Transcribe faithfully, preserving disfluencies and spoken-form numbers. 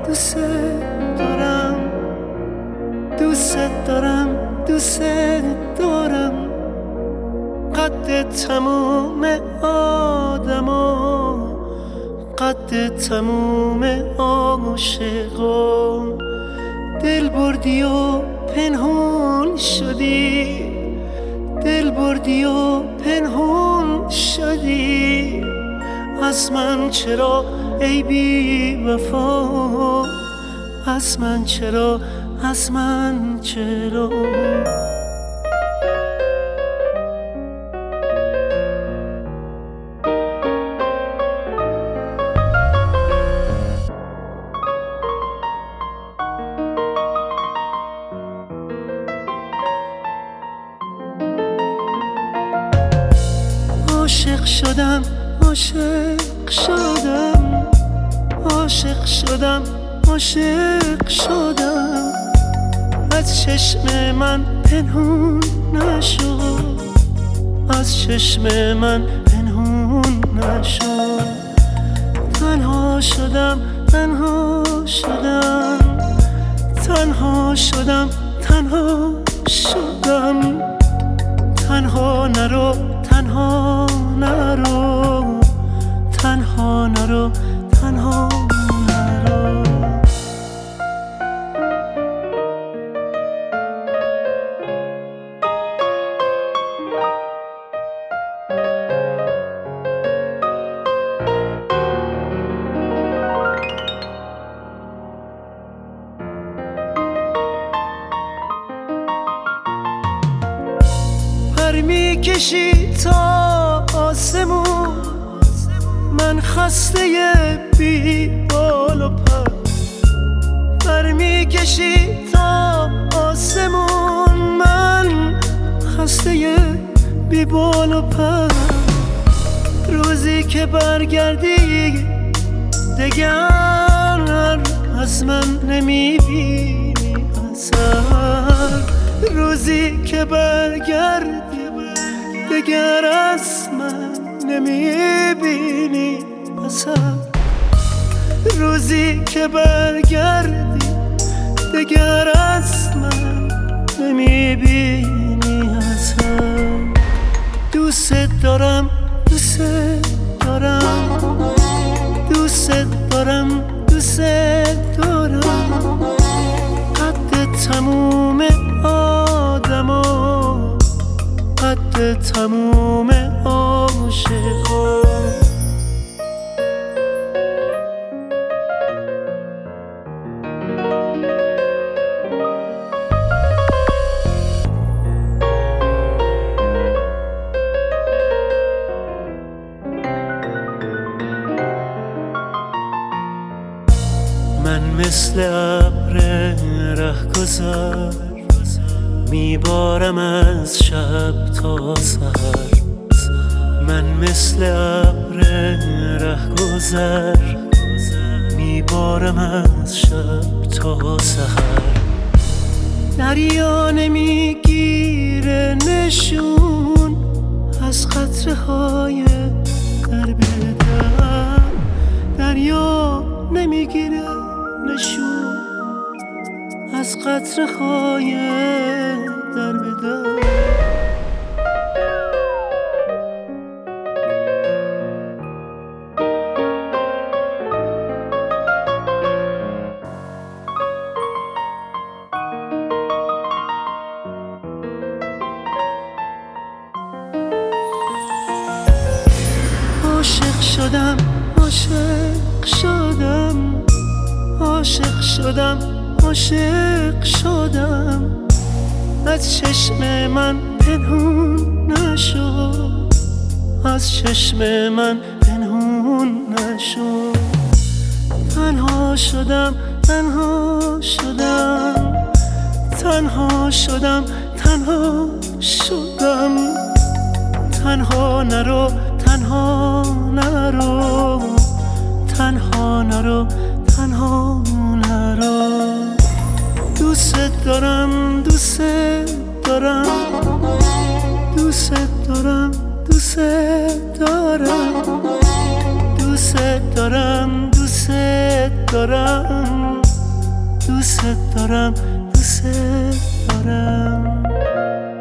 دوست دارم، دوست دارم، دوست دارم. قد تموم آدما، قد تموم عاشقا. دل بردی و پنهون شدی، دل بردی و پنهون شدی. از من چرا ای بی وفا، از من چرا، از من چرا. عاشق شدم، عاشق شدم، عاشق شدم، عاشق شدم. از چشم من پنهون نشد، از چشم من پنهون نشد. تنها شدم، تنها شدم، تنها شدم، تنها شدم. تنها نرو، تنها نرو، تنها نرو، تنها نرو. پر میکشی تا آسمون، من خسته بی بال و پر. پر میکشی تا آسمون، من خسته بی بال و پر. روزی که برگردی دگر از من نمیبینی اثر. روزی که برگردی دگر از من نمیبینی اثر. روزی که برگردی دگر از من نمیبینی اثر. دوست دارم، دوست دارم، دوست دارم، دوست دارم. قد تموم آدما، قد تموم عاشقا. من مثل ابر رهگذر میبارم از شب تا سحر. من مثل ابر رهگذر میبارم از شب تا سحر. دریا نمیگیره نشون از قطره های در به در. دریا نمیگیره نشون از قطره های در به در. عاشق شدم، عاشق شدم، عاشق شدم، عاشق شدم. از چشم من پنهون نشد، از چشم من پنهون نشد. تنها شدم، تنها شدم، تنها شدم، تنها شدم. تنها نرو، تنها نرو، تنها نرو، تنها نرو. دوست دارم، دوست دارم، دوست دارم، دوست دارم، دوست دارم، دوست دارم. دوست دارم دوست دارم